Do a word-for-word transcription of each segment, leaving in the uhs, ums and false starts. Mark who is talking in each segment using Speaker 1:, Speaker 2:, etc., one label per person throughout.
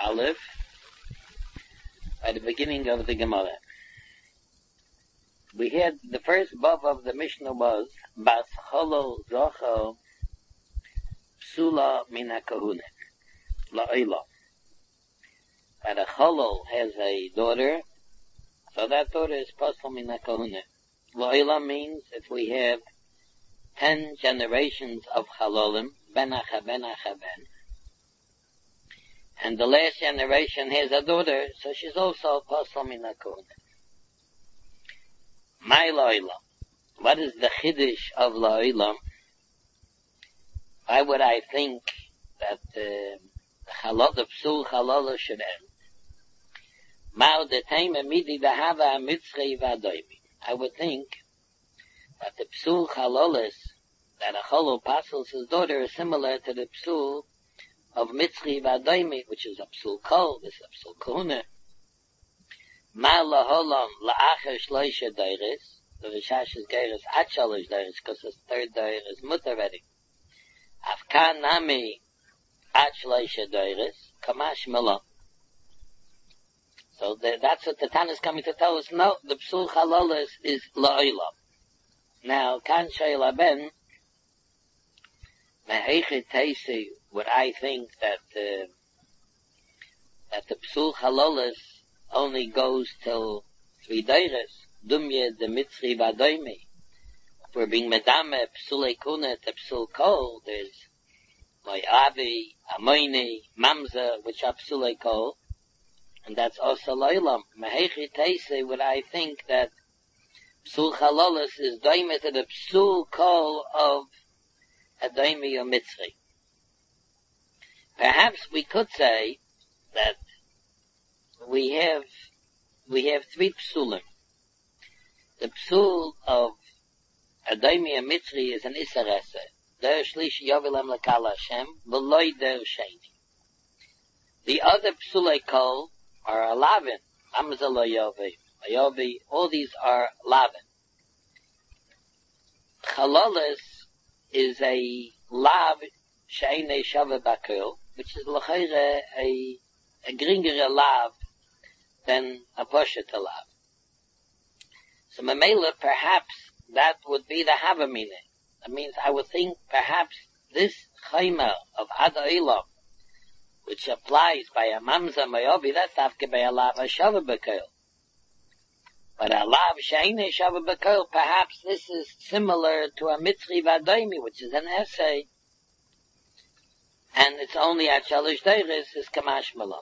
Speaker 1: Aleph, at the beginning of the Gemara. We had the first bab of the Mishnah was Bas Cholo Zocho Psula Mina Kahune La'ila. That a Cholo has a daughter, so that daughter is Pasal Mina Kahune. La'ila means if we have ten generations of Chalolim, Benacha Benacha Ben, and the last generation has a daughter, so she's also Pasal Mina Kahune. My La'ila. What is the Chiddush of La'ila? Why would I think that uh, the Chalal, the Psul Chalala should end? Mao de Tema Midi Dahava Mitzri Vadoimi. I would think that the Psul Chalalas, that a Chalal passes his daughter, is similar to the Psul of Mitzri Vadoimi, which is a Psul Kol, this is a Psul Kahuna. Ma laholam la'achar shloisha deiris. The Rishash is geiris at shalosh deiris, because his third deir is mutter already. Afkan nami at shloisha deiris, kamash mila. So the, that's what the Tan is coming to tell us. No, the Psul Chalalas is la'olam. Now, kan shayla ben, mehechet teisi, would I think that, uh, that the Psul Chalalas only goes till three deiras. Dumye de Mitzri Vadoimi. If we're being medame Psulei Kuna to Psul Kol, there's Moavi, Amoini, Mamza, which are Psulei Kol, and that's also Loilam. Mehechi Teise would I think that Psul Chalalas is doime to the Psul Kol of Adoimi or Mitzri. Perhaps we could say that we have we have three psulim. The psul of Adoimi and Mitzri is an Isarese. Der Shlish Yovilem Lekal Hashem, V'loi Der Sheni. The other psulei kol are a lavin. Amza lo Yovi, Yovi, all these are lavin. Chalalis is a lav she'enei shava bakil, which is l'chayre a a gringere lav than a poshet lav. So Mamela, perhaps that would be the Havamine. That means I would think perhaps this chayma of Ada Ilam, which applies by a Mamza Mayobi, that's afke by a lav Shava B'Koil. But a lav Sheine Shava B'Koil, perhaps this is similar to a Mitzri Vadoimi, which is an essay, and it's only at Shalosh Deiris is Kamash Malam.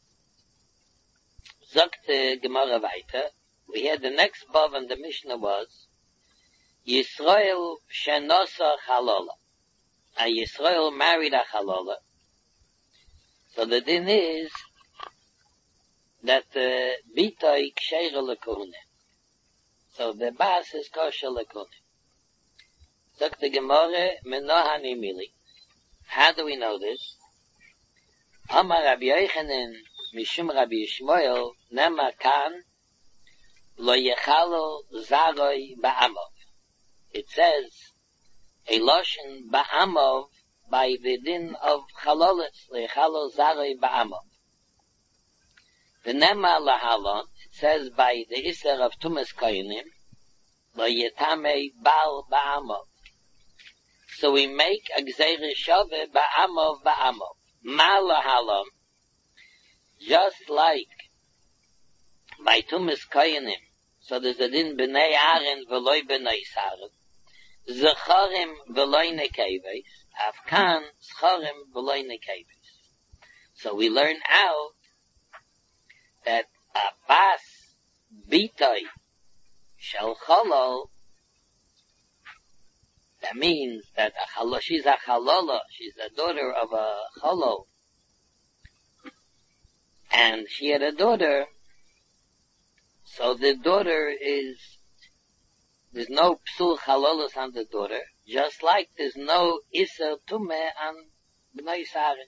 Speaker 1: Sagt Gemara weiter, we had the next bov and the Mishnah was Yisrael Shenosa Chalola. A Yisrael married a Chalola. So the din is that the Bitoi Ksheira Lekune. So the Bas is Kosher Lekune. Sagt the Gemara Menohani Mili. How do we know this? Amar Rabbi Yochanan Mishum Rabbi Yishmael Nema Kan Lo Yechalo Zaroi Ba'amov. It says a lotion Ba'amov by the din of Chalolis Lo Yechalo Zaroi Ba'amov. The Nema Lahalon, it says by the Isser of Tumas Koyanim Lo Yetame Bal Ba'amov. So we make a Gzeire Shove Ba'amov Ba'amov. Ma Lahalon, just like by Tumas Koyanim, so there's a din b'nei Aaron v'loi b'nei Sarim, Zecharim v'loi nekeves, Afkan Zecharim v'loi nekeves. So we learn out that a bas bitoi shel cholol, that means that a chalo, she's a chalola, she's the daughter of a cholol, and she had a daughter. So the daughter is, there's no psul chalolos on the daughter, just like there's no iser tumeh on b'nai Sarim.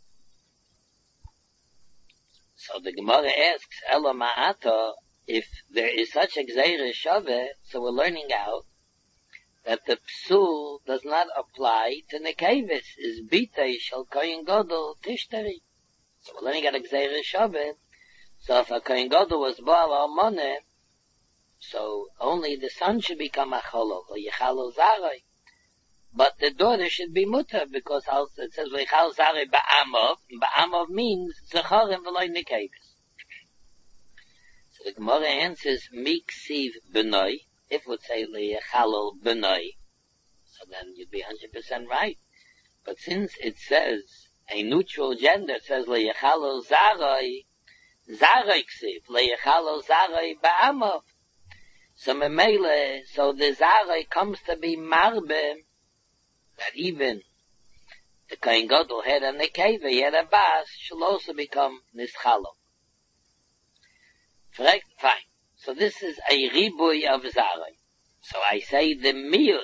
Speaker 1: So the Gemara asks, Elo ma'ato, if there is such a gzeire shaveh, so we're learning out that the psul does not apply to nekevis, is bitei shel kohen gadol tishtari. So we're learning at Gzeira Shaveh. So if a Kohen Gadol was Baal Almoneh, so only the son should become a Cholol, or Yechalol Zaroi. But the daughter should be mutter, because it says Yechal Zaroi Ba'amov. Ba'amov means Zecharim v'loy Nekavis. So the Gemara answers Miksiv B'noi. If it would say Yechalol B'noi, so then you'd be one hundred percent right. But since it says a neutral gender, it says Yechalol Zaroi, Zaroi Ksiv, Yechalol Zaroi Ba'amov. So Memele, so the Zaroi comes to be Marbe, that even the Kohen Gadol had a Nekeva, he had a Bas, shall also become Nischalo. Fine. So this is a Ribui of Zaroi. So I say the Miut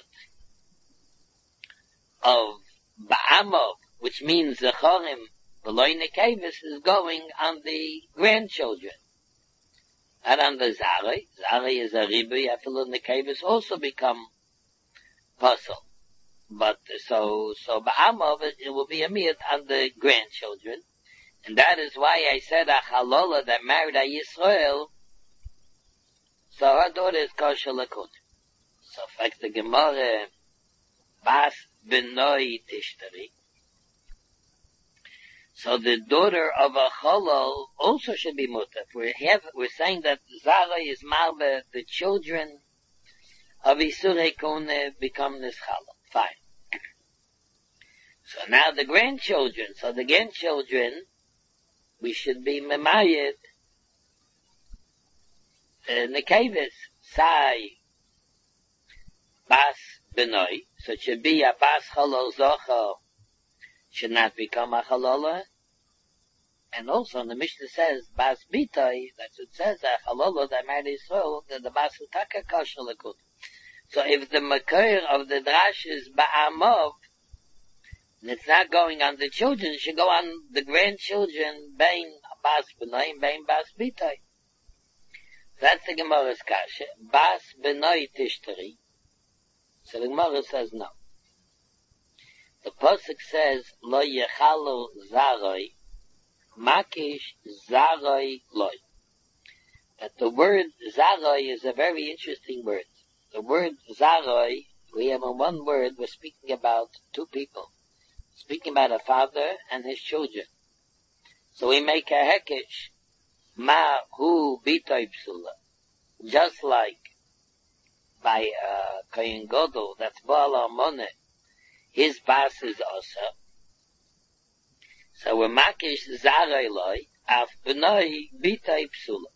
Speaker 1: of Ba'amov, which means Zechorim, V'loi Nekevis, is going on the grandchildren. And on the Zaroi, Zaroi is a Ribui, Afilu Nekevis also become Puzzle. But so, so Ba'amov, it, it will be a Miut on the grandchildren. And that is why I said a Chalola that married a Yisrael, so her daughter is kosher lakut. So fact the Gemara, Bas Benoi Tishtari. So the daughter of a Cholol also should be mutter. We have, we're saying that Zaroi is marbe, the children of Isurei Kone become Nischala. Fine. So now the grandchildren, so the grandchildren, we should be memayed, uh, Nekevis, Sai, Bas Benoi, so it should be a Bas Cholol Zocho, should not become a Chalola. And also, the Mishnah says, Bas Bitoi, that's what it says, a Chalola that married Yisrael, that the Bas Utaka kosher lakut. So if the Makir of the Drash is Ba'amov, and it's not going on the children, it should go on the grandchildren, Bain Bas Benoi and Bain Bas Bitoi. That's the Gemara's kasha. Bas Benoi Tishtari. So the Gemara says no. The Pasuk says, Lo Yechalu Zaroi, Makish Zaroi Loi. That the word Zaroi is a very interesting word. The word Zaroi, we have in one word, we're speaking about two people. Speaking about a father and his children. So we make a hekesh, Ma Hu Bitoi Psula. Just like by uh, Kohen Gadol, that's Baal Almoneh, his Bas is also. So we're Makish Zaroi Loi, Af Benoi Bitoi Psula.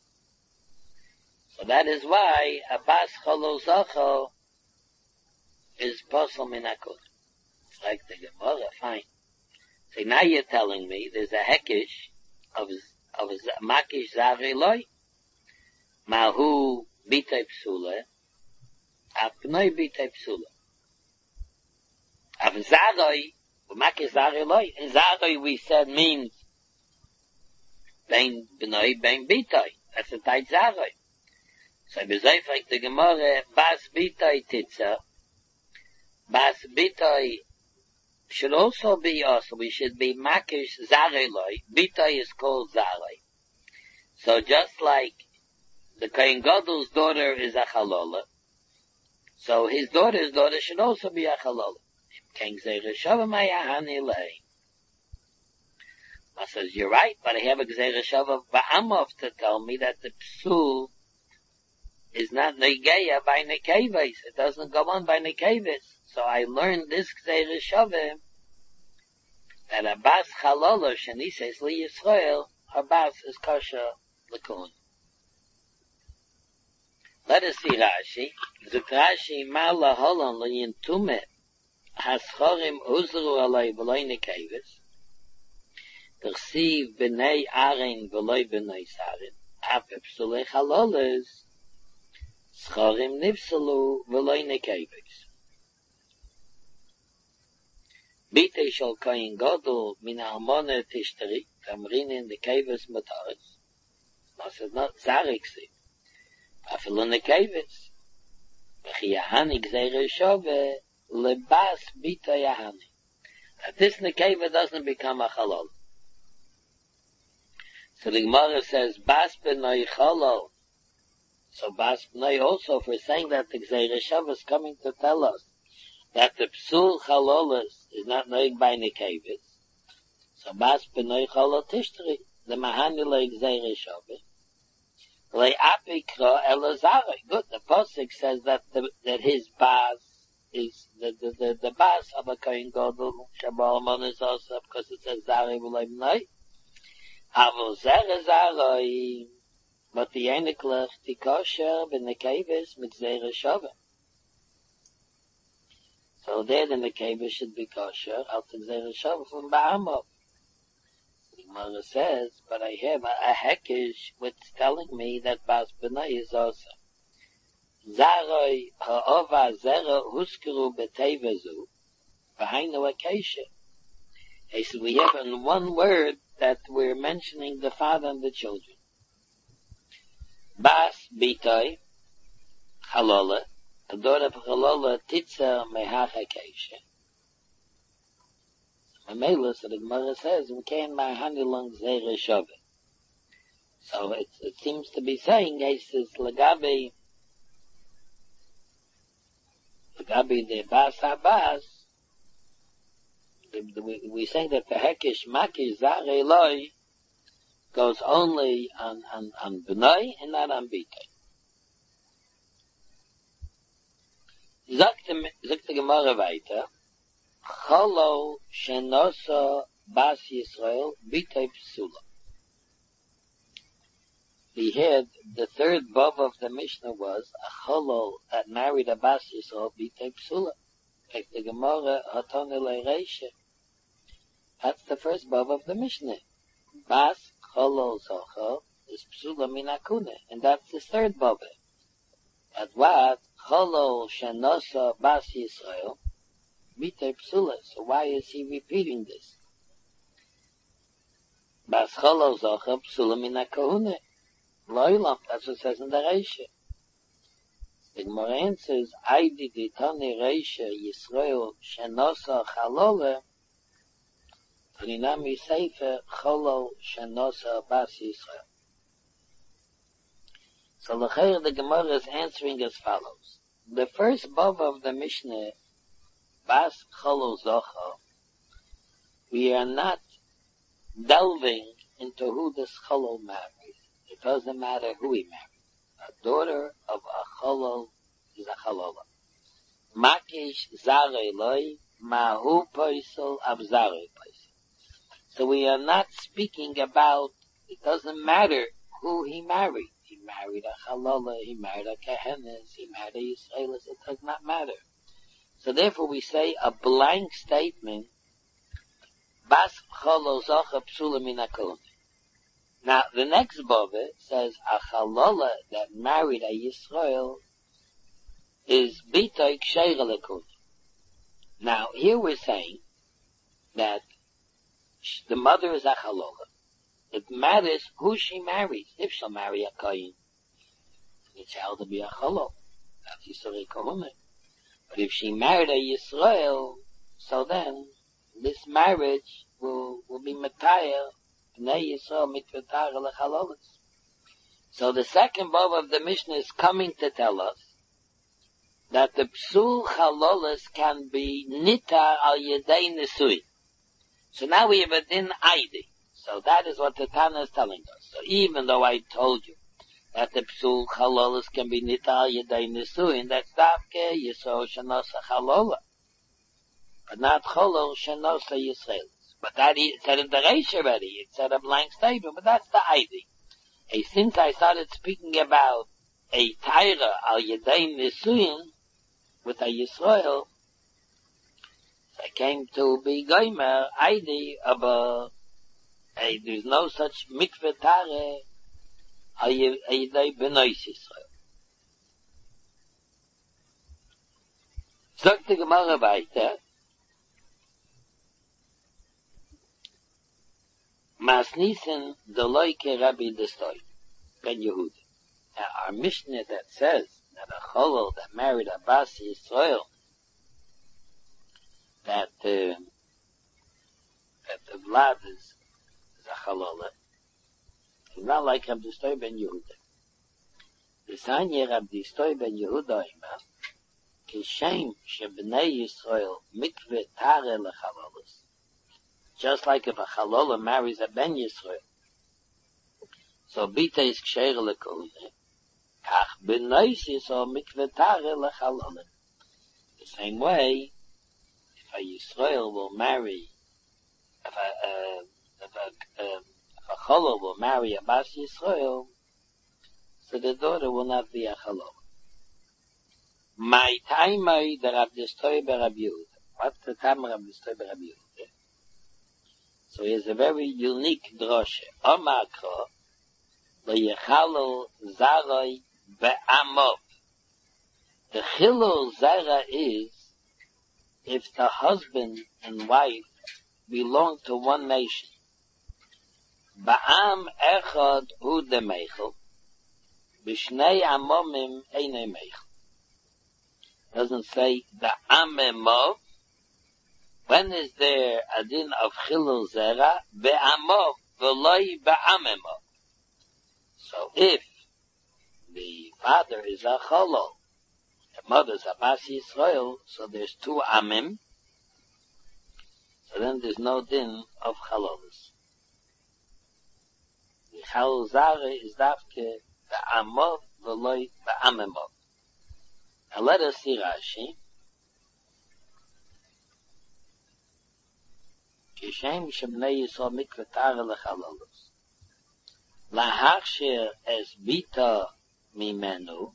Speaker 1: So that is why a Bas Cholol Zocho is Posel Minakut. It's like the Gemara, fine. So now you're telling me there's a hekish of, of Makish Zaroi Loi, Mahu Bitoi Psula, Af Benoi Bitoi Psula. Af Zaroi, Makish Zaroi Loi, and Zaroi we said means Bein Benoi, Bein Bitoi. That's a tight Zaroi. So bezei fragt the Gemara, Bas Bitoi Titza, Bas Bitoi should also be also, we should be Makish Zaroi Loi, Bitoi is called Zaroi. So just like the Kohen Gadol's daughter is a Chalola, so his daughter's daughter should also be a Chalola. King Gzeira Shaveh Mayahani Lei. I says, you're right, but I have a Gzeira Shaveh Ba'amov to tell me that the Psul is not Negeya by Nekevis. It doesn't go on by Nekevis. So I learned this Gzeira Shaveh that a Bas Chalola, Shani says, Li Yisrael, her Bas is kosher lakun. Let us see Rashi. Zuk Rashi, Ma laholon lo yintume, haschorim uzru alay v'loy Nekevis, Tersiv b'nei Aaron v'loy b'nei Sarin, Ape psulei Chalolas, Schorim nifsalu v'loy Nekevis. Bitei shal Kohen Gadol min Almoneh Tishtari, Tamrinin Nekevis Mataris. Das ist not Zariksi. Afilu Nekevis. V'chi Yahani Gzeira Shaveh lebas Bitei Yahani. That this Nekeva doesn't become a Chalol. So the Gemara says, Bas B'nai Cholol. So Bas B'nai also, if we're saying that the Gzeira Shav is coming to tell us that the Psul Chalolas is not knowing by Nekevis. So Bas B'nai Cholol Tishtri, the Mahanila Gzeira Shav. Le Apikra Elazare. Good, the Posik says that the, that his Bas is the, the, the, the Bas of a Kohen Gadol, Shabbat is also, because it says Zare V'lei B'nai. Avol Zere Zaroi. But the Eniklach, the kosher, ben the kavis, mit Zera Shava. So there then the kavis should be kosher, out the Zera Shava from Bahamov. The Gemara says, but I have a, a hekish which telling me that Bas B'nai is also. Zaroi ha'ova zera huskuru betevezu, v'hainu akesha. He said, we have in one word that we're mentioning the father and the children. Bas Bitoi Chalola, a daughter of Chalola, Titza Mehach HaKesha. Mamela, so the Gemara says, we can't Mahani long Zera Shove. So it, it seems to be saying, he says, Lagabi, Lagabi the Bas HaBas, we, we say that the Hekish Makish Zare Eloi goes only on, on, on B'nai and not on Bitoi. Sagt the Gemara weiter, Cholo Shenosa Bas Yisrael Bitoi Psula. We had, the third bab of the Mishnah was, a Cholo that married a Bas Yisrael Bitoi Psula. Like the Gemara, Hatone Le'Reisha. That's the first bab of the Mishnah. Bas Cholo Zocha is Psula Minakune, and that's the third baba. At what? Cholo Shenosa Bas Yisrael Bitoi Psula. So why is he repeating this? Bas Cholo Zocha Psula Minakune. Loilam, that's what it says in the Reisha. The Gemara answers, Aidi Ditani Reisha Yisrael Shenosa Chalole V'ninami Sefer Cholo Shenosa Bas Yisrael. So l'chayr the Gemara is answering as follows. The first bava of the Mishnah, Bas Cholo Zocha, we are not delving into who this Cholo married. It doesn't matter who he married. A daughter of a Cholo is a Chalola. Makish Zare Eloi, Mahu Poisel Ab Zare Poisel. So we are not speaking about, it doesn't matter who he married. He married a Chalola, he married a Kehenes, he married a Yisraelis, it does not matter. So therefore we say a blank statement, Bas Cholo Zocha Psula Minakone. Now, the next bava says, a Chalola that married a Yisrael is Bitoi Ksheira Lekun. Now, here we're saying that the mother is a Chalola. It matters who she marries. If she'll marry a Kohen, the child will be a Chalol. That's Yisrael Kohune. But if she married a Yisrael, so then this marriage will, will be Matayah. So the second bab of the Mishnah is coming to tell us that the Psul Chalolas can be Nitar al Yedei Nisui. So now we have a din Aidi. So that is what the Tana is telling us. So even though I told you that the Psul Chalolas can be Nitar al Yedei Nisui, and that's Davke Yisrael Shanosa Chalola, but not Cholol Shanosa Yisrael. But that he said in the Reish already, it said a blank statement, but that's the idea. Hey, since I started speaking about a Taira al Yedei Nisuin with a Yisrael, I came to be Goymer, idea about, hey, there's no such mikveh Tare al Yedei Benois Yisrael. Sagt die Gemara weiter, Masnisen the loike Rabbi Destoy, Ben Yehuda. Now our Mishnah that says that a Cholol that married a Bas Yisrael, that uh, that the Vlad is, is a Cholola. It's not like Rab Distoy ben Yehuda. The Sanya Rab Distoy ben Yehuda ima, Kishem shebnei Yisrael mikveh tare lechalolos. Just like if a chalola marries a ben Yisrael, so bita is ksheir lekoune, kach b'nei Yisrael mikveh tare lechalolim. The same way, if a Yisrael will marry, if a, uh, if a, uh, if a chalola will marry a bas Yisrael, so the daughter will not be a chalola. My time I the Rab Distoy be Rab Yehuda. What's the time Rab Distoy be Rab Yehuda? So he has a very unique droshe. Omakro, lo yechalol zaroi be'amov. The chilul zara is if the husband and wife belong to one nation. Ba'am echad hu de meichel, b'shnei amomim einei meichel. Doesn't say the amemov. When is there a din of chilul zera? Be'amov, v'loi be'amemov. So if the father is a cholol, the mother is a bas Yisrael, so there's two amim, so then there's no din of chalolis. The chilul zera is dafke be'amov, v'loi be'amemov. Now let us see Rashi. Kishem shebnei Yisrael mikveh tare lechalolos. Lahachshir es bita mimenu.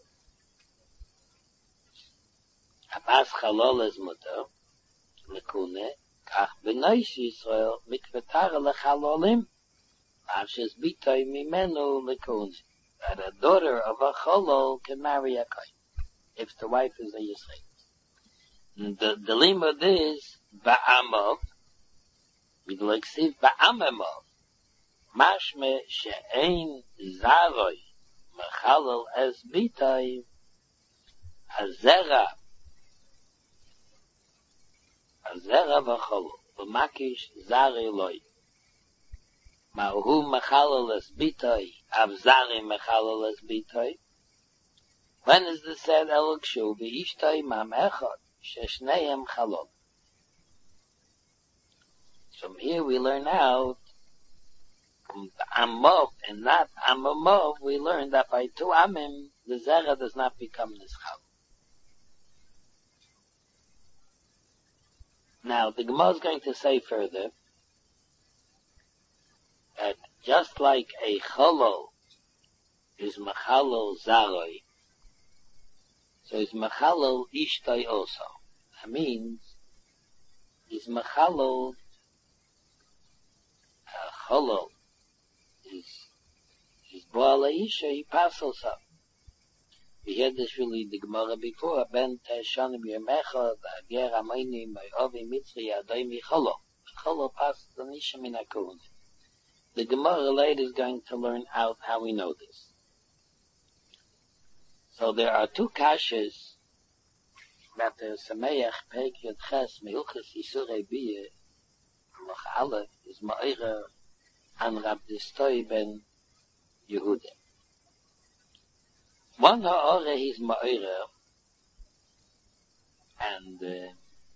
Speaker 1: Abas chaloles mutter. Lekune. Kach b'nei Yisrael mikveh tare lechalolim. Lahachshir es bita mimenu lekune. That a daughter of a cholol can marry a kohen if the wife is a Yisrael. The, the limud is ba'amov, with like siv ba'amemov, mashme she'ein zaroi, mechalal es bitay, azera, azera v'cholol, v'makish zari loy. Ma'uhu mechalal es bitay, avzari mechalal es bitay. When is the said elok shu v'ishtay mam echad sheshneim chalol? From here we learn out from amov and not amamov. We learn that by two amim the zera does not become nischal. Now the Gemara is going to say further that just like a cholol is machalol zaroi, so it's machalol ishtay also. That means it's machalol uh, cholol is is boala isha he passes up. We had this really the Gemara before. Ben teshanim yemecha v'ager amayni ma'ovi mitzri yadai mi cholol. Cholol passes the isha min hakun. The Gemara later is going to learn out how we know this. So there are two kashas that the Sameach Peik Yud Ches Mehilchas Yisurei Biyeh Loch Aleph is Ma'ira and Rab Distoy ben Yehuda. One ha'ore is Ma'ira and uh,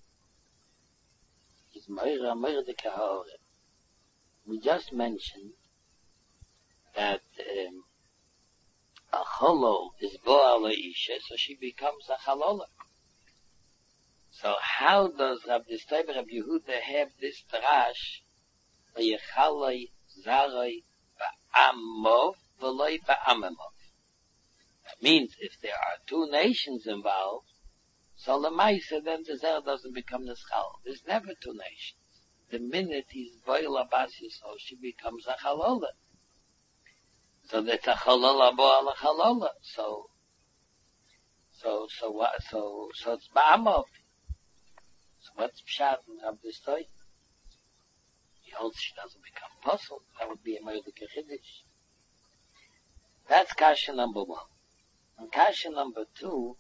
Speaker 1: is Ma'ira Ma'ira de Kahore. We just mentioned that um, a cholol is bo'ala isha, so she becomes a chalola. So how does Rab Distoy ben Rab Yehuda have this drash? V'yechalei zarei ba'amov v'loi ba'amemov. That means if there are two nations involved, so the Maisa then the zer doesn't become the schal. There's never two nations. The minute he's bo'ala bas Yisrael, she becomes a chalola. So that's a chalola bo'ala chalola. So, so, so what, so, so it's ba'amov. So what's pshat in Rab Distoy? He holds she doesn't become puzzled. That would be a murder kechiddish. That's kasha number one. And kasha number two,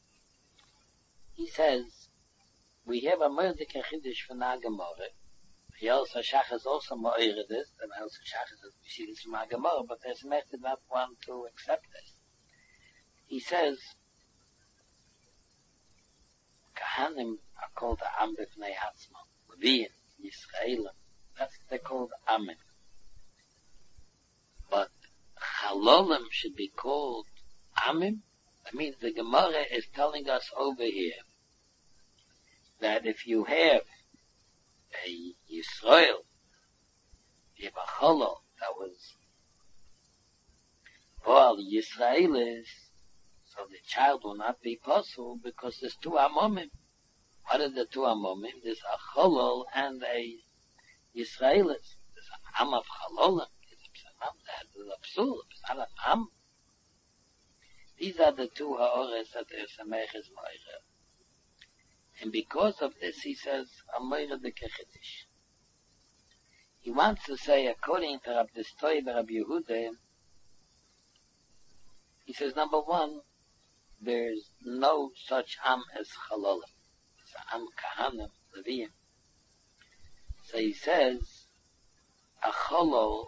Speaker 1: he says, we have a murder kechiddish for Nagamore. The also Shach is also more this, and also Shach is, we see this from our Gemara, but there's a method not one to accept this. He says, Kahanim are called the Am B'fnei Hatzma. Levim, Yisraelim, that's, they're called Amen. But Chalolim should be called Amim. That means the Gemara is telling us over here that if you have a Yisrael, you have a Chalol that was Baal Yisraelis, so the child will not be possible because there's two Amomim. What are the two Amomim? There's a Chalol and a Yisraelis. There's an Am of Chalolim. There's a Psul. It's not an Am. These are the two ha'ores that there's a Meches Moira. And because of this, he says, Amoira de Kechetish. He wants to say, according to Rabbi Stoy Rabbi Yehuda, he says, number one, there's no such Am as Chalolim. It's Am Kahanim, Levim. So he says, a Chalol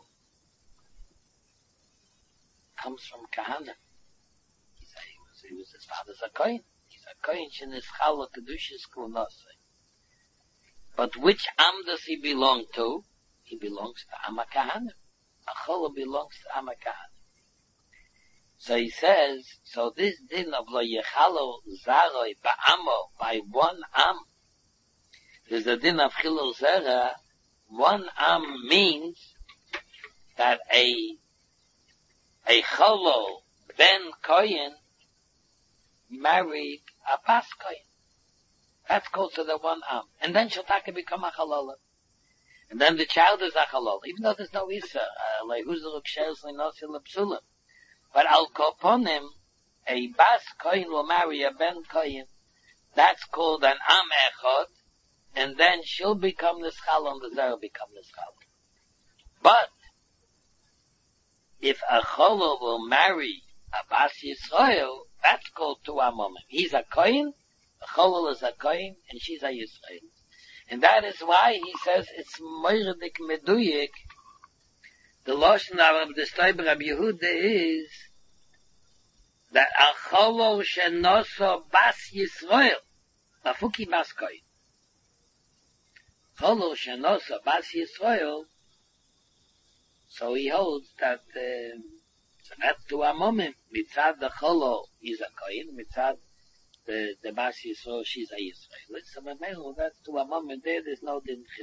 Speaker 1: comes from Kahanim. He was his father's a Kohen. He's a Kohen in his Challah Kedushas Kunasai. But which Am does he belong to? He belongs to Am HaKahanim. A Challah belongs to Am HaKahanim. So he says, so this din of Lo Yechalo Zaroi Ba'amo, by one Am, there's a din of Chilul Zera. One Am means that a a Challah ben Kohen married a Bas Kohen. That's called to the one Am. And then she'll take become a Chalola. And then the child is a Chalola. Even though there's no Isa. Lehuzeruk Sheres Linosi Lepsulim. But Al Koponim, a Bas Kohen will marry a Ben Kohen. That's called an Am Echot. And then she'll become the Schala and the Zer will become the Schala. But, if a Challah will marry a Bas Yisrael, that's called two Amomim. He's a Kohen, a Challah is a Kohen, and she's a Yisrael. And that is why he says it's Moiradik Meduyik. The Lashon of the Stoy Rabbi Yehuda is that a Challah shenoso Bas Yisrael, a Fuki Bas Kohen. Challah shenoso Bas Yisrael, so he holds that uh, so that's two Amomim. Mitzad the Challah is a Kohen, mitzad the the Bas Yisrael, she's a Yisrael. So well, that's two Amomim there. There's no din chil.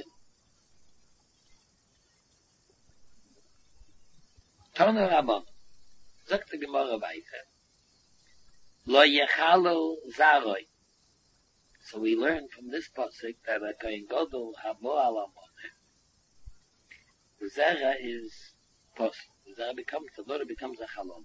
Speaker 1: Toner Amom. Sagt the Gemara weiter. Lo Yechalo Zaroi. So we learn from this pasuk that a Kohen Gadol habo al Amoneh. The Zera is possible. The Zera becomes, the daughter becomes a Chalala.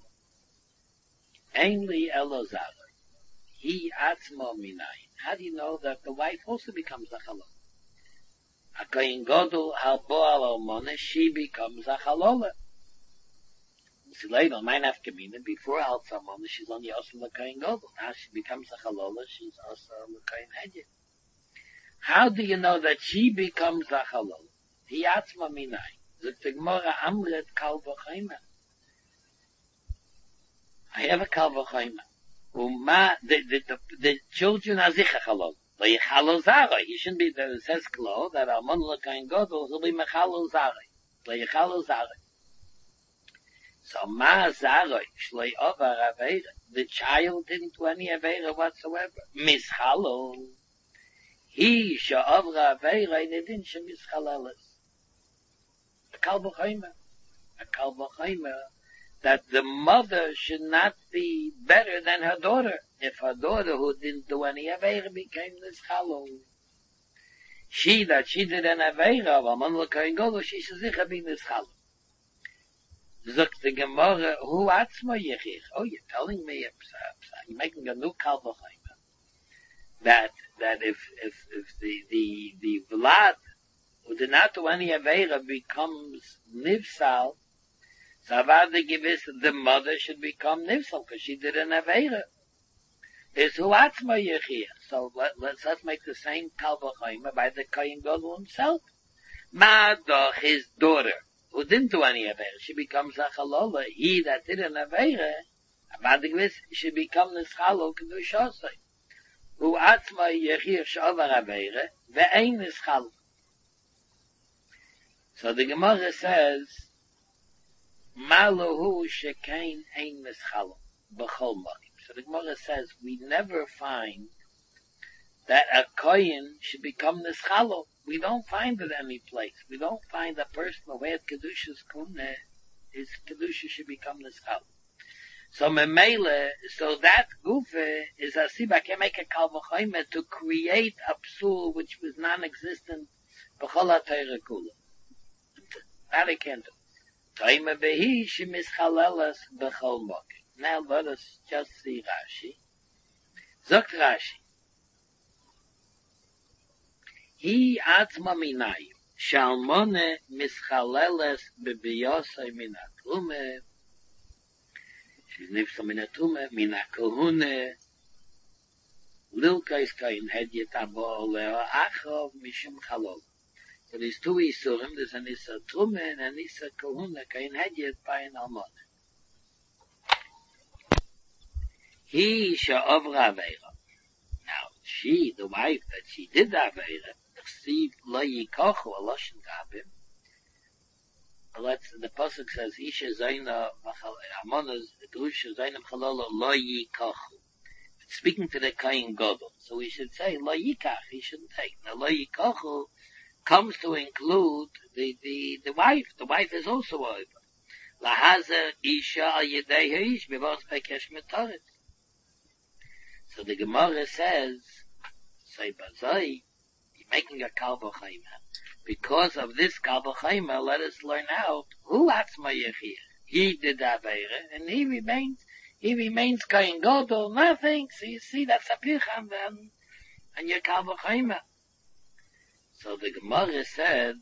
Speaker 1: Ainli Elo Zara. He atzmo minayin. How do you know that the wife also becomes a Chalala? A Kohen Gadol habo al Amoneh, she becomes a Chalala. See later, mine have committed before Al Tzamon, she's only also the Kohen Gadol. Now she becomes a Chalala, she's also the Kohen Hedjit. How do you know that she becomes a Chalala? He atzma minayin. The Gemara Amret Kal V'Chayma. I have a Kal V'Chayma. Uma, the, the, the, the children are Zicha Chalol. Le'Yechalo Zaroi. He shouldn't be, there it says Klo, that Amon L'Kohen Gadol, he'll be Mechalo Zaroi. Le'Yechalo Zaroi. So Ma Zaroi, Shloi Ovar Aveira. The child didn't do any Aveira whatsoever. Mischalo. He Sha'ovra Aveira, and it didn't Shemischalalas. A Kal V'Chayma. A Kal V'Chayma. That the mother should not be better than her daughter. If her daughter, who didn't do any Aveira, became this Chalol. She, that she did an Aveira, of Amon L'Kohen Gadol, she should sicher be this Chalol. Sagt the Gemara, who atzma yechich? Oh, you're telling me, you're making a new Kal V'Chayma. That, that if, if, if the, the, the Vlad, who did not do any Aveira, becomes Nivsal, so about the Gewiss, the mother should become Nivsal, because she did an Aveira. Is who atzma yechich? So let, let's, let's make the same Kal V'Chayma by the Kohen Gadol himself. Madoch, his daughter, who didn't do any Aveira, she becomes a Chalola. He that did an Aveira, Amadigvis, she becomes the Chalo Kedushosai. Who Atzma Yechir Shovar Aveira, ve'ein is Chalo. So the Gemara says, Malahu Shekain ein Mischalo, B'chol Mokim. So the Gemara says, we never find that a Kohen should become Nischalo. We don't find it any place. We don't find a person who had Kedusha's Kuneh, his Kedusha should become Nischalo. So Memele, so that Gufe is a Siba can make a Kal V'choyme to create a Psul which was non-existent B'chol HaTorah Kula. That he can't do. Toime Behi Shemischalelas B'chol Mokim. Now let us just see Rashi. Zogt Rashi. He atzma minayu, shalmone mischaleles bebiyosai minatrume, she's nifsa minatrume, minakohune, lilka is kain hedjet abo leo achov mishum chalol. So there's two isurim, there's an isa trume and an isa kohune, kain hedjet by an almone. He sha'ovra aveira. Now, she, the wife that she did aveira, see lo yikochu a loshen gabim. Let's the pasuk says isha zayna amonas grusha zayna chalala lo yikochu. It's speaking to the kain gadol, so we should say lo yikach. He shouldn't take. Now lo yikochu comes to include the the the wife. The wife is also over. Lahazer isha al yedei haish b'vos pekesh metaret. So the Gemara says, say bazai. Making a Kal V'choyme. Because of this Kal V'choyme, let us learn out who Atzma Yechir. He did Aveira, and he remains, he remains Kohen Gadol, nothing. So you see, that's a Picham then, and your Kal V'choyme. So the Gemara said,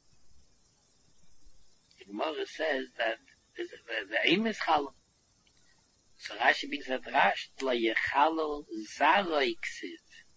Speaker 1: the Gemara says that the aim is Chalom. So Rashi brings that Rash, La Yechalol Zaroi Ksiv.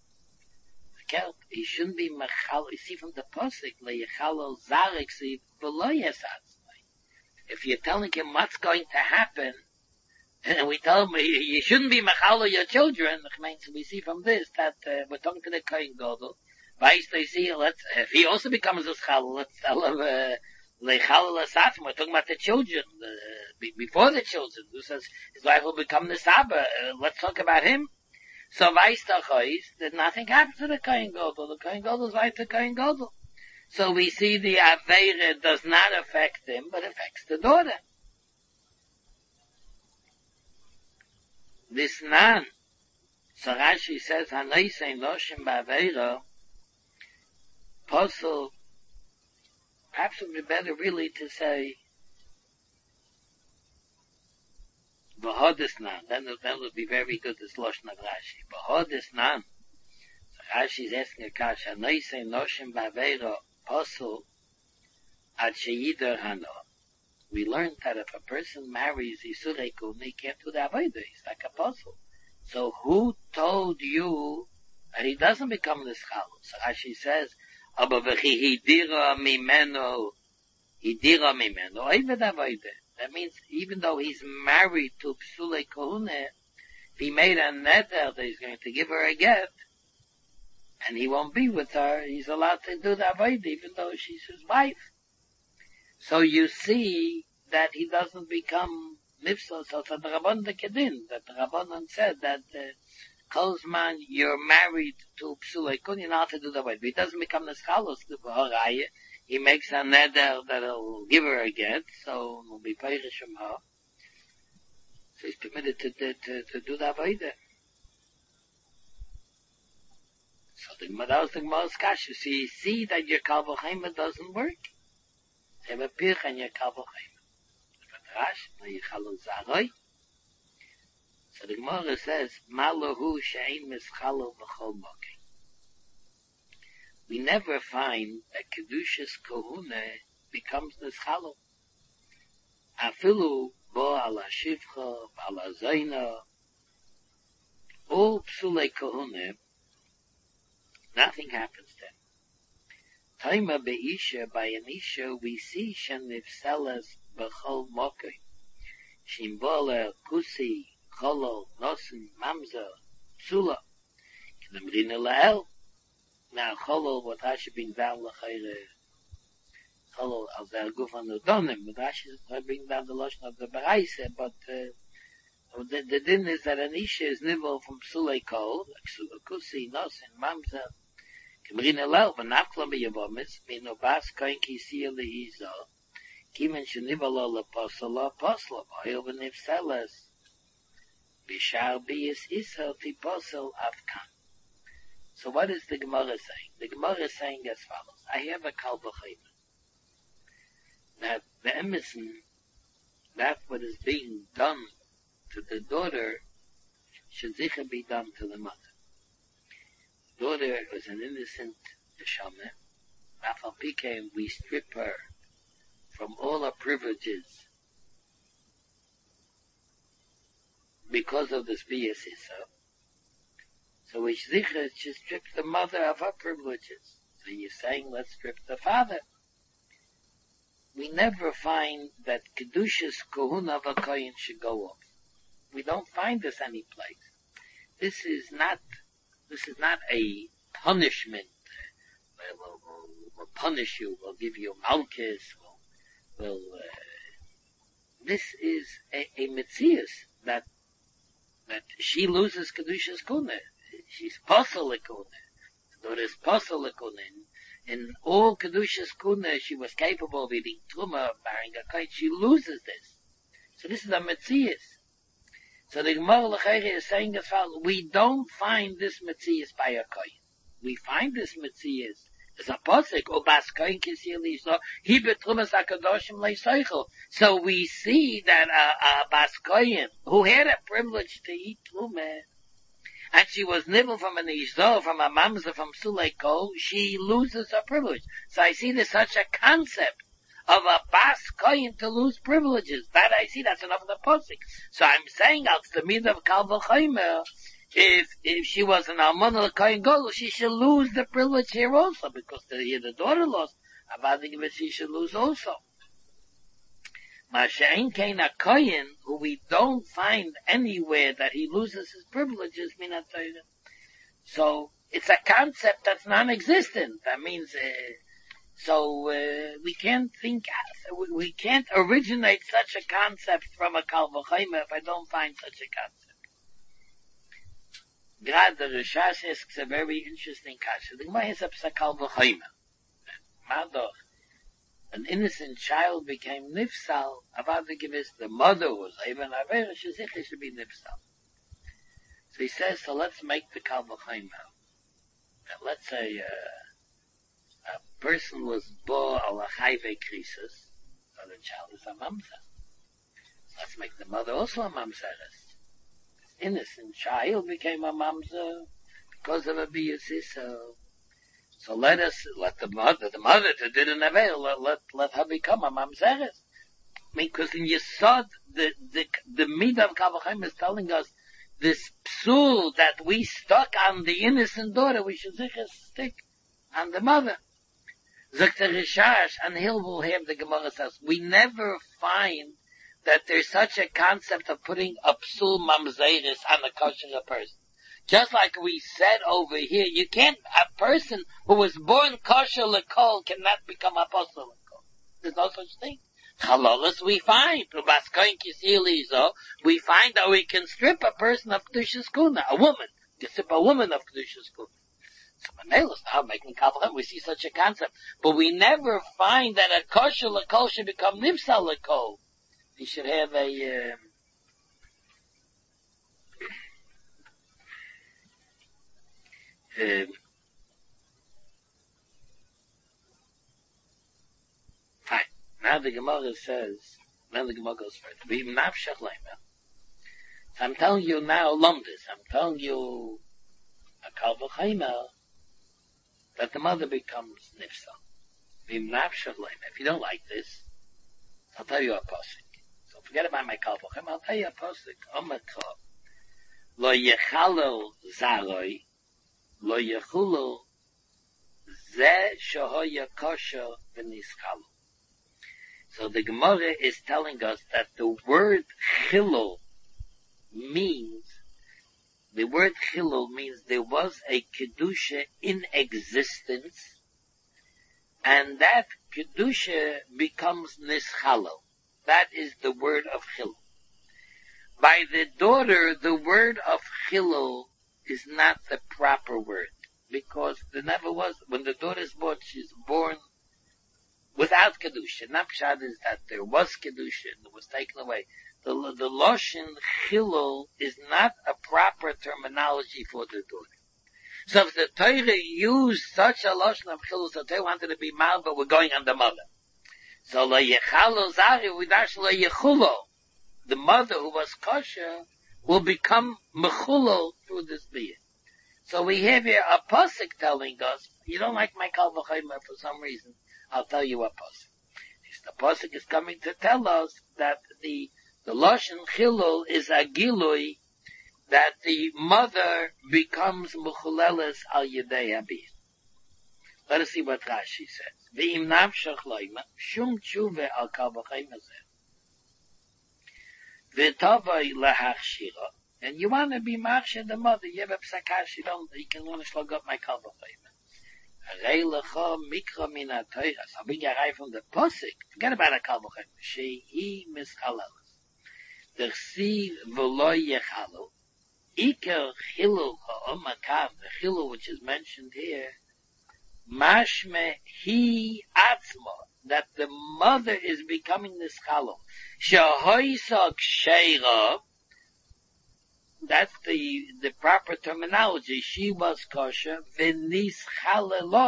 Speaker 1: He shouldn't be mechal. You see from the pasuk, le'yechalol zarek siv v'lo yesatzmai. If you're telling him what's going to happen, and we tell him you shouldn't be mechal your children, we see from this that uh, we're talking to the Kohen Gadol. Vice they see, let's if he also becomes a schal, let's tell him le'yechalol esatzmai. We're talking about the children uh, before the children. Who says his wife will become the Saba? Uh, let's talk about him. So Vaistachos, that nothing happens to the Kohen Gadol. The Kohen Gadol is like the Kohen Gadol. So we see the Aveira does not affect him, but affects the daughter. This nan, so Rashi says, Hanoisei noshim ba'Aveira, Posel, perhaps it would be better really to say, V'hodis nan, then it would be very good, this Lashon of Rashi. V'hodis nan. So Rashi is asking a kasha, Hanoisei noshim ba'Aveira, Posel, ad sheyider hano. We learned that if a person marries Yisurei Kun, he can't do the Avodah. He's like a puzzle. So who told you that he doesn't become this Chalus? So Rashi says, Aber v'chi hidira mimeno, hidira mimeno, oived Avodah. That means even though he's married to Psulei Kohune, if he made a neder that he's going to give her a get, and he won't be with her, he's allowed to do the Avodah even though she's his wife. So you see that he doesn't become Nifsa, so it's the Rabban the Kedin, that the Rabbanan said that Kolzman, uh, you're married to Psulei Kun, you're not to do the Avodah. But he doesn't become the Schalus to Haraya. He makes a neder that'll give her a get, so it'll be Peirish from her. So he's permitted to, to, to, to do the Avodah. So the Gemara was the Gemara's kasha. So you see that your Kal V'choyme doesn't work. They have a pirch and your Kal V'choyme. But Rash, no Yechalol Zaroi. So the Gemara says, Malahu she'ein mischalo v'chol mokim. We never find that Kedushas Kohune becomes nischalo. Afilu bo ala shivcha, ala zayna, all Psulei Kohune, nothing happens to him. Taima be'isha, by an isha, we see shen nifselas b'chol mokai. Shimbola, kusi, cholol, nosen, mamza, psula. K'nemrina la'el. Now, cholol, what Rashi bring down l'chayre, cholol, al der guf an udonim, but Rashi bring down the lotion of the Baraisa, but, uh, the, the din is that an isha is nivel from psulei kol, like kusi, nosen, mamza, K'mrina la'el, v'nafkla b'yavomis, mino bas koin kisiya le'izo, kimen shenivalo le'posala, posla, b'hoil v'nifseles, b'shar b'yis isa, tiposel afkan. So what is the Gemara saying? The Gemara is saying as follows. I have a kal v'chayma. That the emerson, that what is being done to the daughter, should sicher be done to the mother. The daughter was an innocent neshama. Afal Pikeim, we strip her from all her privileges because of this biyas isa. So we should strip the mother of her privileges. So you're saying, let's strip the father. We never find that Kedushas Kohuna of a Kohen should go off. We don't find this any place. This is not, this is not a punishment. We'll, we'll, we'll, we'll punish you, we'll give you malchus, we'll, we'll uh, this is a, a metzius that, that she loses Kedushas Kohuna. She's posel lekuna. The daughter is posel lekuna. In all Kedushas Kuna, she was capable of eating truma, marrying a kite. She loses this. So this is a metzias. So the Gemara L'Chayre is saying as follows: we don't find this metzias by a kohen. We find this metzias as a posik. O bas kohen kisili so he betrumas hakadoshim leiseichel. So we see that a, a bas kohen who had a privilege to eat truma, and she was nibbled from an ishzo, from a mamza, from Sulei Kol, she loses her privilege. So I see there's such a concept of a bas kohen to lose privileges. That I see, that's enough of the posik. So I'm saying, out the mid of Kal V'chaymer, if, if she was an almana kohen gadol, she should lose the privilege here also, because the, the daughter lost. I think she should lose also. Masha'in kain a kohen, who we don't find anywhere that he loses his privileges, minat Torah. So, it's a concept that's non-existent. That means, uh, so, uh, we can't think, we, we can't originate such a concept from a Kal V'chaymer if I don't find such a concept. Grad, the Rishas asks a very interesting question. The Gemara has a Kal V'chaymer. Madoch. An innocent child became nifsal, about the givis, the mother was even aver, she should be nifsal. So he says, so let's make the Kal V'chaymer. Let's say, uh, a person was bo al a chayve krisis, so the child is a mamzer. So let's make the mother also a mamzeres. This innocent child became a mamzer because of a biyasisa. So let us, let the mother, the mother that didn't avail, let, let, let her become a mamzeres. I mean, because in Yesod, the, the, the midah of Kal V'chaymer is telling us this psul that we stuck on the innocent daughter, we should stick on the mother. Zakter Rishash, and Hill will have the Gemara says, we never find that there's such a concept of putting a psul mamzeres on a kosher person. Just like we said over here, you can't, a person who was born kosher lekol cannot become apostle lekol. There's no such thing. Chalolas we find, we find that we can strip a person of Kedushas Kuna, a woman, can strip a woman of Kedushas Kuna. So Manelos now making Kal V'chaymer, we see such a concept, but we never find that a kosher lekol should become nifsal lekol. He should have a, um, Um, fine. Now the Gemara says, now the Gemara goes further. So I'm telling you now, Lomdis, I'm telling you, a Kal V'chaymer, that the mother becomes nifsal. If you don't like this, I'll tell you a posik. So forget about my Kal V'chaymer, I'll tell you a posik. Ometro, lo yechalel zaroi, lo yechulu Ze shehoya kosher v'nischalo. So the Gemara is telling us that the word chilul means, the word chilul means there was a kedusha in existence, and that kedusha becomes nischalo. That is the word of chilul. By the daughter, the word of chilul is not the proper word, because there never was, when the daughter is born, she's born without kedusha. Not pshat is that there was kedusha and it was taken away. The, the loshen chilul is not a proper terminology for the daughter. So if the Torah used such a loshen of chilul, so they wanted to be mal, but we're going on the mother. So lo yechalo zari, we dash lo yechulo. The mother who was kosher will become mechulo through this being. So we have here a pasuk telling us, you don't like my kal v'chomer for some reason, I'll tell you a pasuk. The pasuk is coming to tell us that the the loshen chilul is a gilui, that the mother becomes mechuleles al yedei habir. Let us see what Rashi says. V'im nafshach loyma shum tshuve al kal v'chomer zeh v'tavai lahachshira. And you want to be machshir the mother, you have a psakash, you don't, you can want to slug up my kal v'chomer. Arei lecha mikra min ha-Torah. So we get right from the pasuk. Forget about a kal v'chomer. Shehi mischaleles. D'chsiv v'lo yechalu. Iker chilul ha'om hakav. The chilul which is mentioned here. Mashme hi atzma. That the mother is becoming this chalul. Shehoisa ksheira. That's the, the proper terminology. She was kosher, v'nischalelo.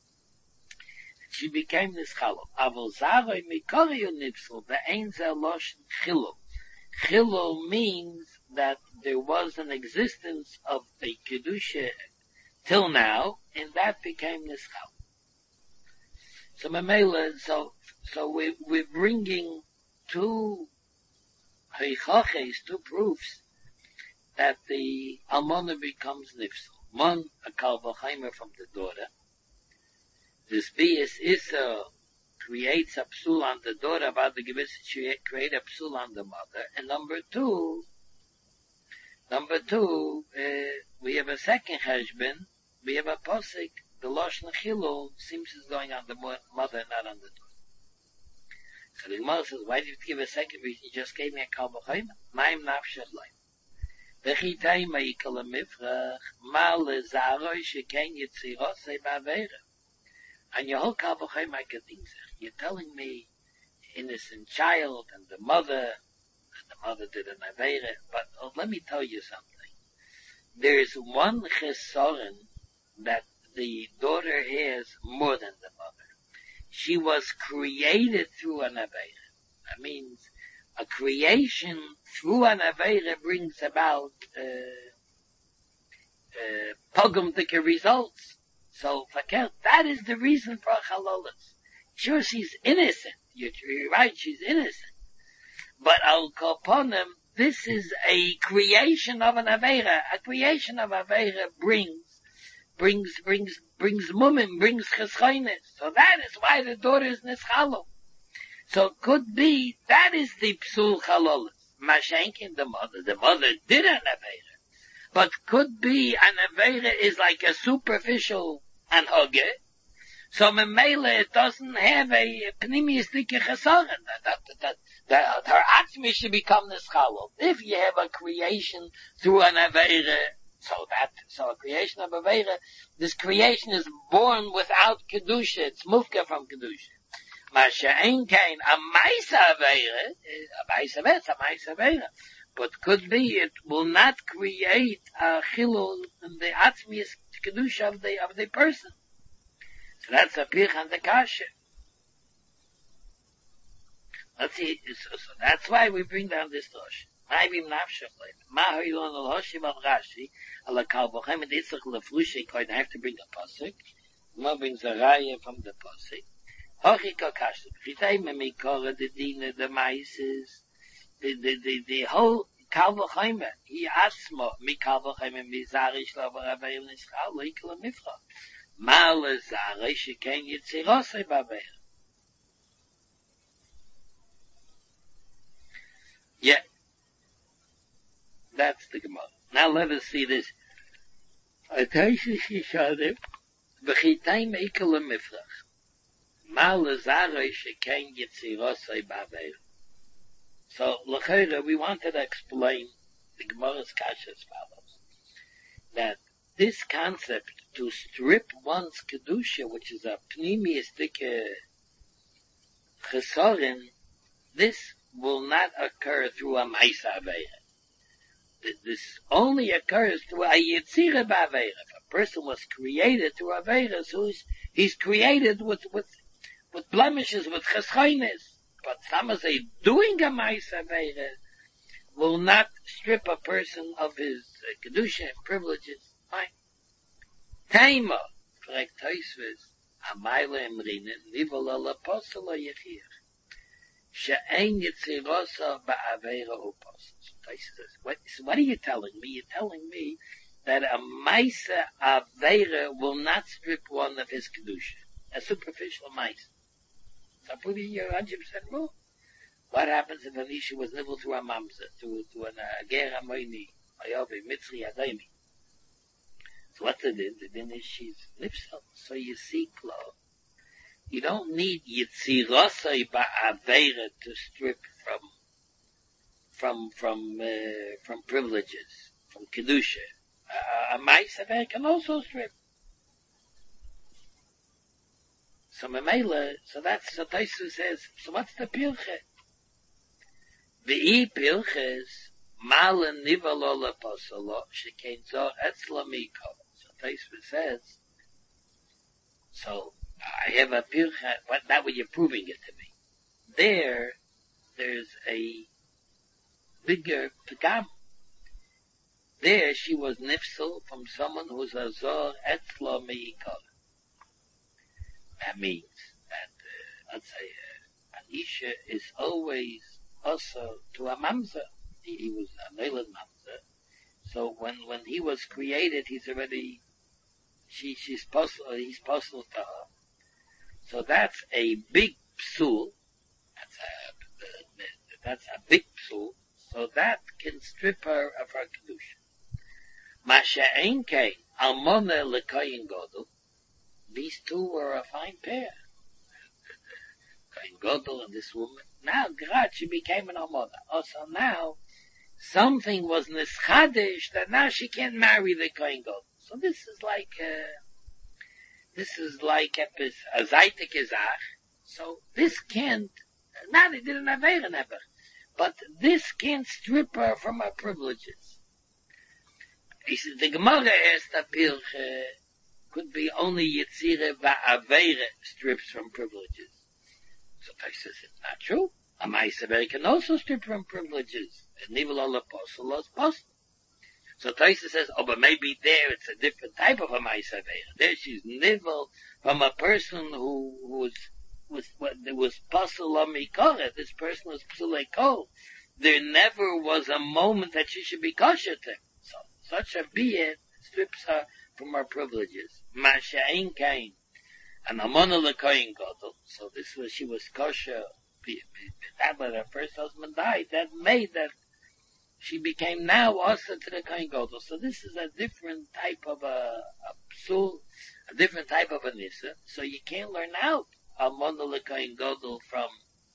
Speaker 1: She became nischalo. Avol zaroi mikoriyu nipsul, ve'ein zeh loshen chilul. Chilul means that there was an existence of a kedusha till now, and that became nischalo. So Mamela, so, so we, we're bringing two heichaches, two proofs, that the almana becomes nifsal. One, a kal v'chomer from the daughter. This bias isa creates a psul on the daughter, about the gebis create a psul on the mother. And number two, number two, uh, we have a second husband. We have a posik. The loshen chilul seems is going on the mother, not on the daughter. So the Gemara says, why did you give a second reason? You just gave me a kal v'chomer. Ma'im nafshach loy. V'chitay ma'ikal ha'mifrach, ma lezaroi sheken yitzirosei ba'avera. And your whole kal v'chomer kedinzach. You're telling me, innocent child, and the mother, and the mother did an avera. But oh, let me tell you something. There's one chesoren that the daughter has more than the mother. She was created through an avera. That means a creation through an avera brings about uh, uh, pogumdike results. So, that is the reason for chalolas. Sure, she's innocent. You're, you're right, she's innocent. But al koponim, this is a creation of an avera. A creation of avera brings, brings, brings, brings mumim, brings cheschoines. So that is why the daughter is nischalo. So it could be, that is the psul chalolas. Mashenkin, the mother, the mother did an avera. But could be an avera is like a superficial anhoge. So memele, it doesn't have a pneumistic chesaron. That, that, that, that, her atzmi should become nischalo. If you have a creation through an avera, so that, so a creation of avera, this creation is born without kedusha. It's mufka from kedusha. Masha ein kain a ma'isa avera, a ma'isa avera, a ma'isa avera. But could be it will not create a chilul in the atzmius kedusha of the of the person. So that's a pich and the kasha. Let's see. So, so that's why we bring down this rosh. Ma'ivim nafshach leim. Ma'hoilon al hoshim al Rashi al kal v'chomer itzach lefrushei koin. I have to bring a pasuk. Ma brings a raya from the pasuk. Hochika kasha. Chitay me mikora the dina the maises. The, the, the, the whole kal v'chomer, he asma, mi kal v'chomer, mi zarish la v'ravayim nischal, lo ikla mifra. Male Zare, Sheken Yitzirosei Bavera. Yeah. That's the Gemara. Now let us see this. Atayshi Shishadim, V'chitay Meikel Mifrach. Male Zare, Sheken Yitzirosei Bavera. So, L'chayra, we wanted to explain the Gemara's kasha as follows. That this concept to strip one's kedusha, which is a pneumistic uh, chesarim, this will not occur through a ma'isa aveira. This only occurs through a yitzira ba'aveira. If a person was created through aveira, so he's, he's created with, with, with blemishes, with cheschainis. But some of say doing a ma'isa aveira will not strip a person of his uh, kedusha and privileges. Fine. Taima, correct Tosfos, Amayla Emrine, Nivola La Posela Yechir. She'ein Yitzirosa Ba'aveira Uposel. Tosfos says, what, so what are you telling me? You're telling me that a Maisa Aveira will not strip one of his kedusha. A superficial Maisa. So I put in your one hundred percent rule. What happens if an Isha was nibbled through a mamza, through, through an Ager Amoini, Ayobi, Mitzri, Adaymi? So what's the din? The din is she's nipsel. So you see, Klo, you don't need Yitzirosei Ba'aveira to strip from, from, from, uh, from privileges, from Kedusha. Uh, a Ma'isa Aveira can also strip. So Memela, so that's, so Tosfos says, so what's the pilche? The pilches, Malen Nivalola Posolo, Shekein Zor Etzlamiko. So Tosfos says, so I have a pilche, what, that way you're proving it to me. There, there's a bigger pagam. There she was nifsel from someone who's a Zor Etzlamiko. That means that, uh, let's say, uh, an Isha is always also to a mamzer. He, he was a Neilad mamzer. So when, when he was created, he's already, she, she's possible, he's possible to her. So that's a big psul. That's a, uh, that's a big psul. So that can strip her of her kedusha. Masha Einke, Almona Lekayin Godel. These two were a fine pair. Kain Godel and this woman. Now, Grat, she became an almona. Also now, something was nischadish that now she can't marry the Kain Godel. So this is like, uh, this is like a zaytik izach. So this can't, now they didn't have Ehren ever, but this can't strip her from her privileges. He said, the Gemara asked a pilche, could be only Yitzire Ba'aveira strips from privileges. So Tosfos says it's not true. A Ma'isa Aveira can also strip from privileges. And Nivel al Apostle is possible. So Tosfos says, oh, but maybe there it's a different type of a Ma'isa Aveira. There she's Nivel from a person who, who was, was, what, there was Pasul Amikore. This person was Psulei Kol. There never was a moment that she should be kosher to him. So such a being strips her from her privileges. Masha'in kain. And Amona lekoyin godel. So this was, she was kosher. That when her first husband died, that made that she became now also to the koyin godel. So this is a different type of a, a psul, a different type of a nisa. So you can't learn out Amona lekoyin godel from,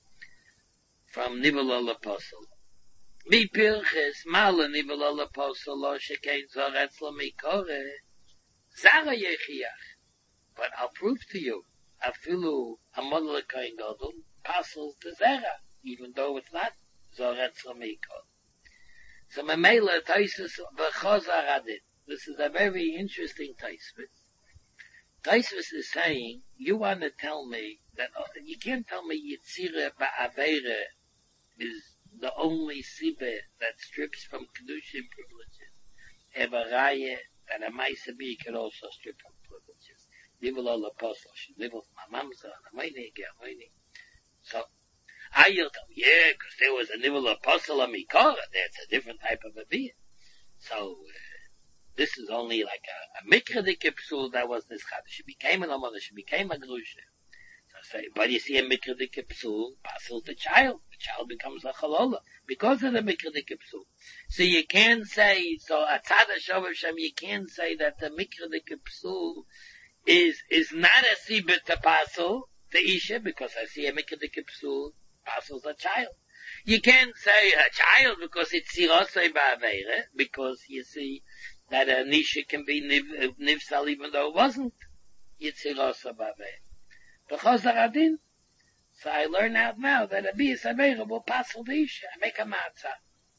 Speaker 1: from Nivelol apostle. Mi pilches mala Nivelol apostle lo shekein zor etzlo mikore. Zara yechiach. But I'll prove to you, afilu amodel kain gadol passes to Zara, even though it's not Zoretz Lamiko. So Memela Tosfos b'chazar adit. This is a very interesting Tosfos. Tosfos is saying, you want to tell me that uh, you can't tell me Yitzira ba'aveira is the only sibe that strips from kedusha privileges. Evaraya that a Ma'isa can also strip from privileges. Nivel al apostle, she nivel my mamza, and a moini, germoini. So, I tell yeah, because there was a nivel apostle of Mikora, that's a different type of a being. So, uh, this is only like a, a mikradike psul that was this chad. She became an almana, she became a grusha. So say, but you see a mikradike psul passes the child. The child becomes a chalola because of the mikradike psul. So you can't say, so a tzad hashover shem, you can't say that the mikradike psul is, is not a sibit to passel the isha, because I see a mikradike psul passes a child. You can't say a child because it's sirosei ba'aveire, because you see that a nisha can be niv, nivsal even though it wasn't yitzirosei ba'aveire. B'chozar adin, so I learn out now that a biyas aveire will pass the isha, make a matzah.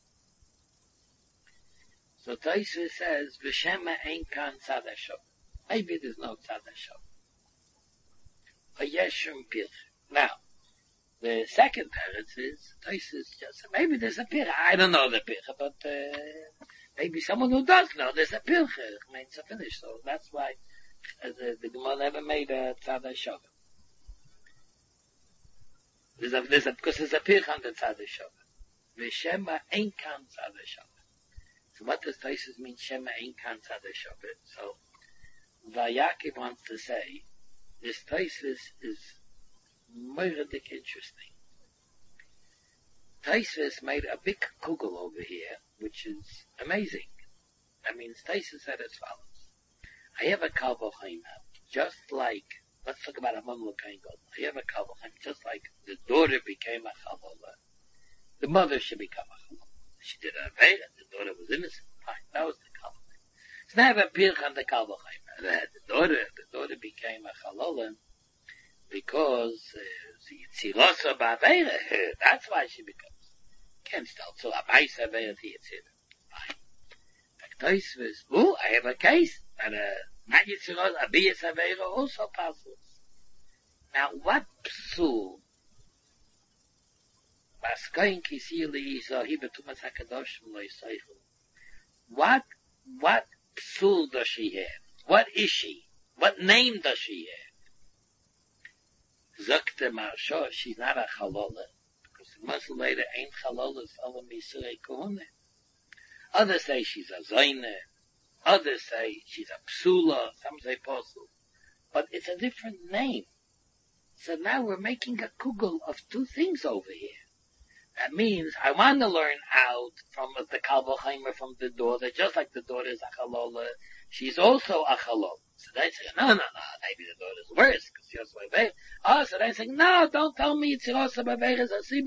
Speaker 1: So Tosfos says, v'shema ein kan tzad hashov. Maybe there's no tzad hashov. A yeshum pilch. Now, the second teretz is, Tosfos just, maybe there's a pircha. I don't know the pircha, but uh, maybe someone who does know there's a pircha. I mean, it's a finish, so that's why uh, the, the Gemara never made a tzad hashov. There's a, there's a, because there's a pircha on the tzad hashov. V'shema ein kan tzad hashov. So what does Tosfos mean, shema ein kan tzad hashov? So, Vayaki wants to say, this Tosfos is murderdik interesting. Tosfos made a big kugel over here, which is amazing. That means Tosfos said as follows. I have a Kal V'chaim, just like, let's talk about a Mamluk Ein Gadol. I have a Kal V'chaim, just like the daughter became a chalola, the mother should become a chalola. She did a Aveda, the daughter was innocent. Fine, that was the Kal V'chaim. It's never a pirch on the Kal V'chaim. The daughter, the daughter became a chalola, because she uh, lost her ba'aveira. That's why she becomes. Can't tell to a ba'is aveira to yitzir. Fine. Like Tosfos, oh, I have a case that a not yitzirot, a ba'is aveira also passes. Now, what psul? Baskoin kisili so he betumas hakadoshim lo yisaychu. What, what psul does she have? What is she? What name does she have? Zakte Marsha, she's not a chalola, because the Muslim later ain't chalolas olam Yisrei Kohune. Others say she's a zoyne, others say she's a psula, some say posul, but it's a different name. So now we're making a kugel of two things over here. That means I want to learn out from the Kal V'chaimer, from the daughter, just like the daughter is a chalola, she's also a chalola. So they say, no, no, no, maybe the daughter's worse, because she was my baby. Oh, so they say, no, don't tell me it's also my baby, a siba,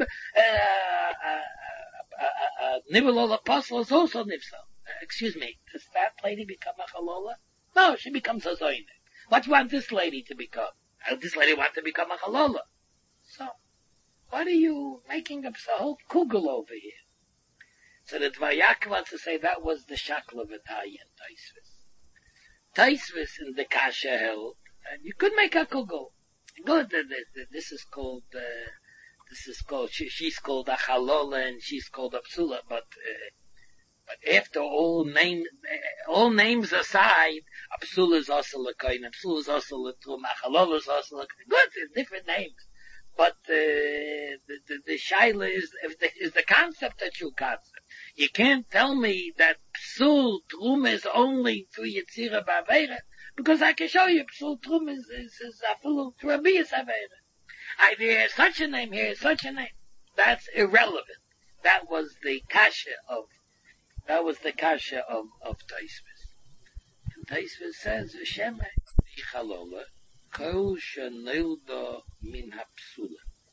Speaker 1: a nibelol apostle is also nifsal. Excuse me, does that lady become a chalola? No, she becomes a zoyne. What do you want this lady to become? This lady wants to become a chalola. So, what are you making up a whole kugel over here? So the Dvayak wants to say that was the shakla of Italian Tosfos. Tosfos in the Kasha held, and you could make a kugel. Good, this is called, uh, this is called, she, she's called a chalola and she's called a psula, but, uh, but after all name, uh, all names aside, a psula is also l'koyin, a psula is also l'tum, a chalola is also l'koyin. Good, it's different names. But, uh, the, the, the shaila is, is the concept that you concept. You can't tell me that psul trum is only through Yitzira Ba'aveira, because I can show you psul trum is, is, is afilu through a biyas Aveira. I hear such a name, here such a name. That's irrelevant. That was the kasha of, that was the kasha of, of Tosfos. And Tosfos says, V'shema yichalola, kol shenilda min hapsula.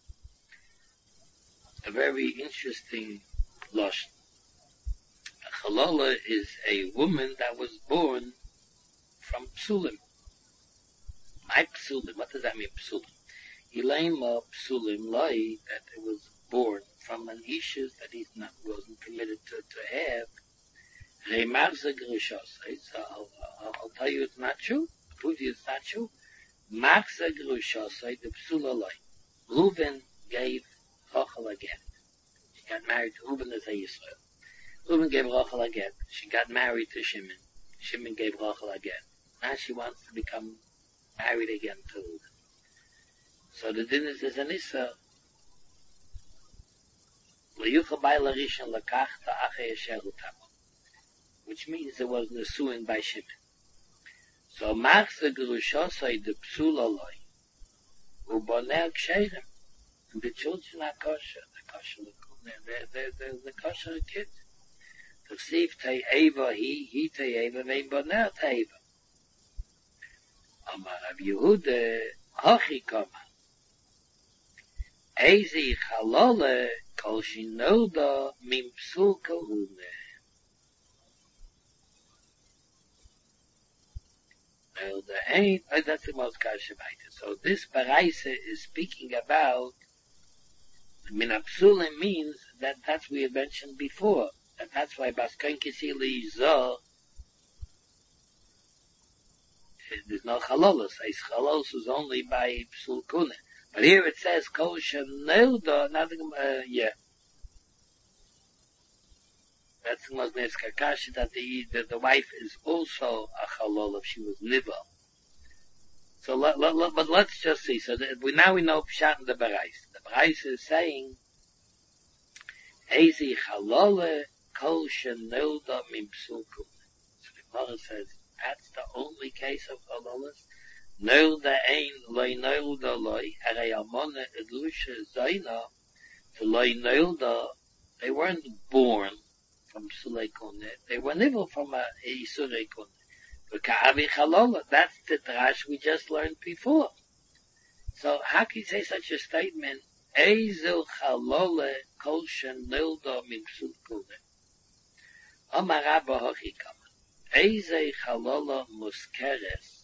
Speaker 1: A very interesting losh. A chalola is a woman that was born from psulim. My psulim, what does that mean, psulim? Ilema psulim lai, that it was born from an issues that he not, wasn't permitted to, to have. Reimarza grushosai, so I'll, I'll, I'll tell you it's not true, I'll prove you it's not true. Marza grushosai, the psula lai. Reuben gave Rachel a get. She got married to Reuben as a Yisrael. Reuben gave Rachel a get. She got married to Shimon. Shimon gave Rachel a get. Now she wants to become married again to Reuben. So the din is an Issa. which means it was nesuin by Shimon. So machze gerushosai de psulaloi, ubonel ksheirem, and the children are kosher, the kosher, the, the, the, the kosher kids. The sieve te eva, he, he te eva, vein bonel te eva. Amar Rav Yehuda, hochi koma. Ezi chalole, kol shinolda, mim psul kahune. Now the ain, oh, that's the most kasha baita. So this paraisa is speaking about, min apsulim means that that's we had mentioned before. And that's why Baskoin Kisili Zoh, there's no chalolos. It's chalolos is only by psul kune. But here it says kosher neuda, nothing, uh, yeah. That's the most nice kakashi that the, the, the wife is also a chalol if she was nivel. So let, let, let, but let's just see. So that we, now we know pshat in the Barais. The Barais is saying, Ezi chalole kosher neuda min psul kune. So the Gemara says, that's the only case of chalolos. Neuda ein loy neuda loy, arei almona edlusha zayna, to loy neuda, they weren't born from psulei kune, they were nivel from a isurei kune. But ka'avi chalola, that's the drash we just learned before. So how can you say such a statement? Ezel chalole kol shen neuda min psul kune. Amar Rabba hochi kama. Ezel chalola muskeres.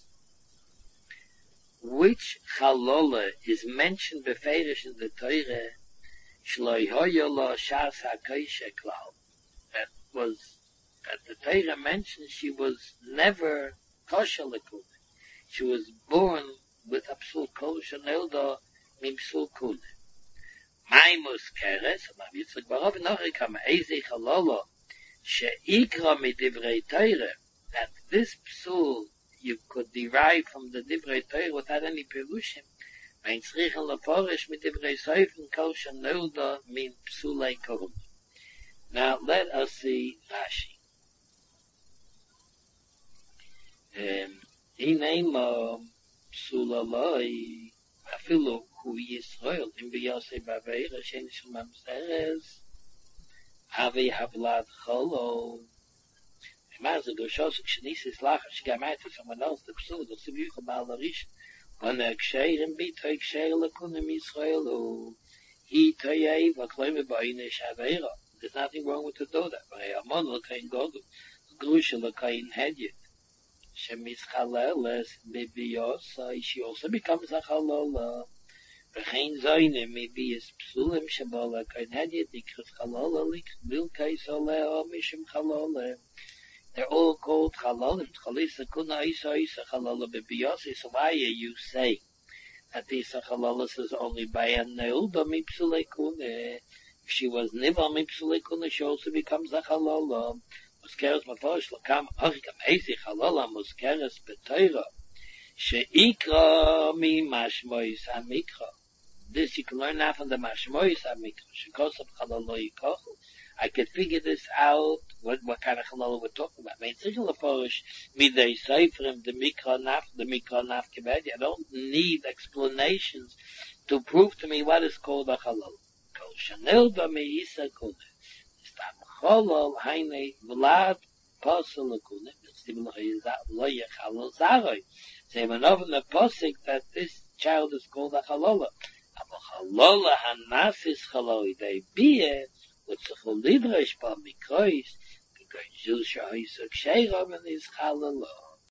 Speaker 1: Which chalola is mentioned beferish in the Torah, shloi hoyola shas hakoishe klal. That was, that the Torah mentioned she was never kosher lekune. She was born with a psul kosher nelda min psul kune. My muskeres, Rav Yitzchak Bar Rav Nochikam, ezi chalola, sheikra midivrei Torah, that this psul you could derive from the divrei Torah without any perushim. Mein tzrichen leforish mit divrei seifen kosher neuda min psulei kohun. Now let us see Rashi. Ineima psulaloi afilu hu Yisrael im biyosei baveira shenish mamzeres avi havlad cholo. Mazel Goshos Shnisis Lach Shgamat to someone else the psul the Sibuch Malarish on the Ksheir and be take Ksheir Lakunim Israel who he Toye Vakleme Baine Shavera. There's nothing wrong with to do that. But Amon Lakain Godu Grusha Lakain Hedyet Shemis Chaleles Bibios she also becomes a Chalola. Bechain Zaine maybe is Psulim Shabala Kain Hedyet Dikras Chalola Lik Milkai Soleo Mishim Chalola. They're all called chalolim. Chalisa kuna isa isa chalala bebiyasi. So why are you saying that isa chalalis is only by a neuda mipsulei kuna? If she was niva mipsulei kuna, she also becomes a chalala. Muskeres maforish lakam achikam ezi chalala muskeres betoira sheikra mi mashmois hamikra. This you can learn now from the mashmois hamikra. Shekosab chalala yikochel. I could figure this out, what, what kind of halal we're talking about. Mein tzrichen leforish midei seifrim, the mikra naf, the mikra naf kibedi. I don't need explanations to prove to me what is called a halal. Kol shanel da me isa kune. Stam cholol haine vlad posel kune. Stim lo ye halal zaroi. Say when over the posik that this child is called a halal. Aber halal hanasis halal they be what's the whole lidrash by Mikrois, because Jews are so ksheirav and is halal.